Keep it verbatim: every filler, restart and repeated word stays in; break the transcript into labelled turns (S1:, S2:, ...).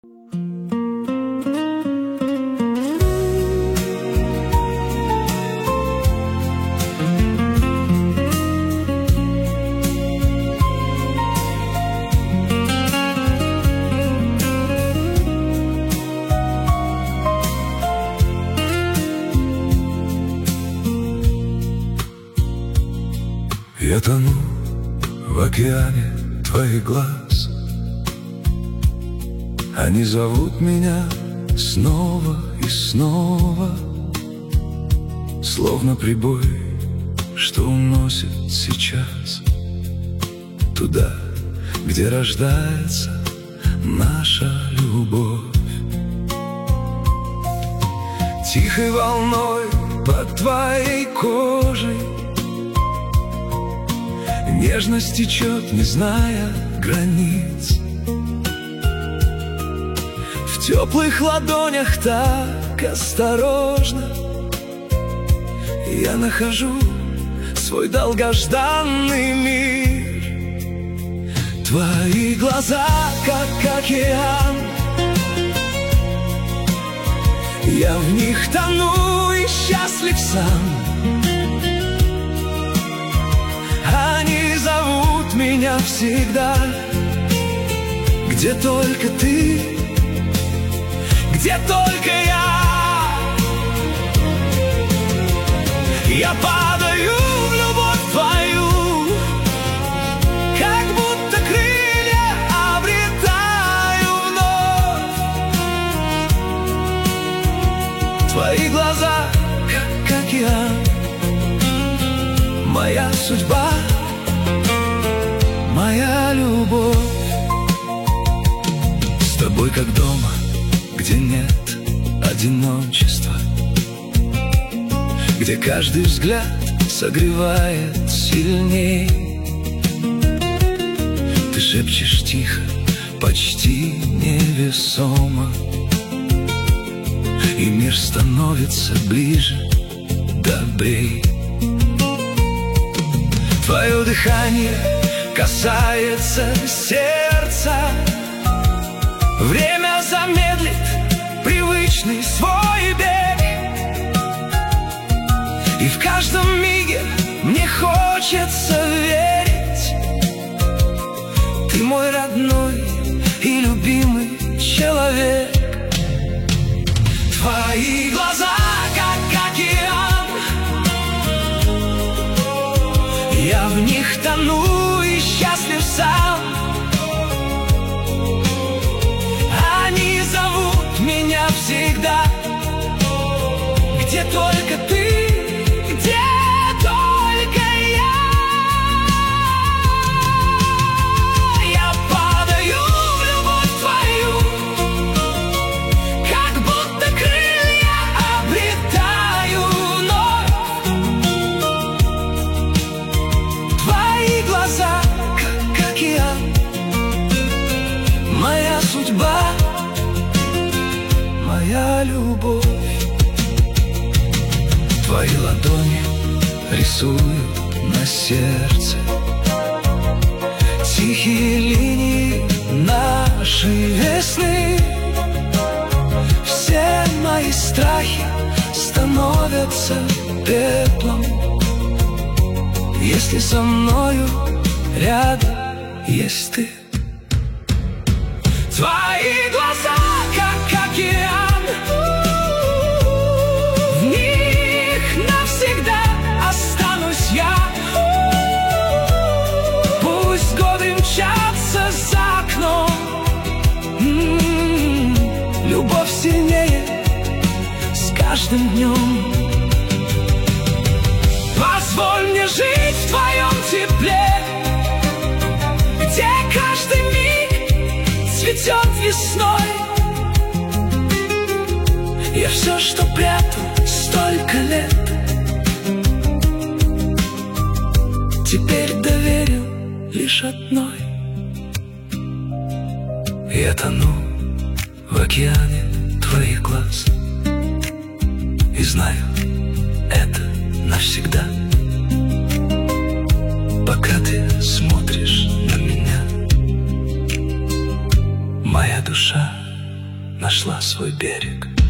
S1: Я тону в океане твоих глаз. Они зовут меня снова и снова, словно прибой, что уносит сейчас туда, где рождается наша любовь. Тихой волной под твоей кожей нежность течет, не зная границ. В теплых ладонях так осторожно я нахожу свой долгожданный мир. Твои глаза, как океан, я в них тону и счастлив сам. Они зовут меня всегда, где только ты, где только я. Я падаю в любовь твою, как будто крылья обретаю вновь. Твои глаза, как океан, моя судьба, моя любовь. С тобой как дома, где нет одиночества, где каждый взгляд согревает сильней. Ты шепчешь тихо, почти невесомо, и мир становится ближе, добрей. Твое дыхание касается сердца, время замедлит привычный свой бег, и в каждом миге мне хочется верить. Ты мой родной и любимый человек. Твои глаза, как океан, я в них тону и счастлив сам. Они зовут меня всегда, где только ты, где только я. Я падаю в любовь твою, как будто крылья обретаю вновь. Твои глаза, как океан, моя судьба, моя любовь. Твои ладони рисуют на сердце тихие линии нашей весны. Все мои страхи становятся пеплом, если со мною рядом есть ты. Твои глаза, как океан, в них навсегда останусь я. Пусть годы мчатся за окном, м-м-м, любовь сильнее с каждым днем. Позволь мне жить в твоем тепле, где каждый миг цветет весной. Я все, что прятал столько лет, теперь доверил лишь одной. Я тону в океане твоих глаз и знаю, это навсегда. Пока ты смотришь на меня, моя душа нашла свой берег.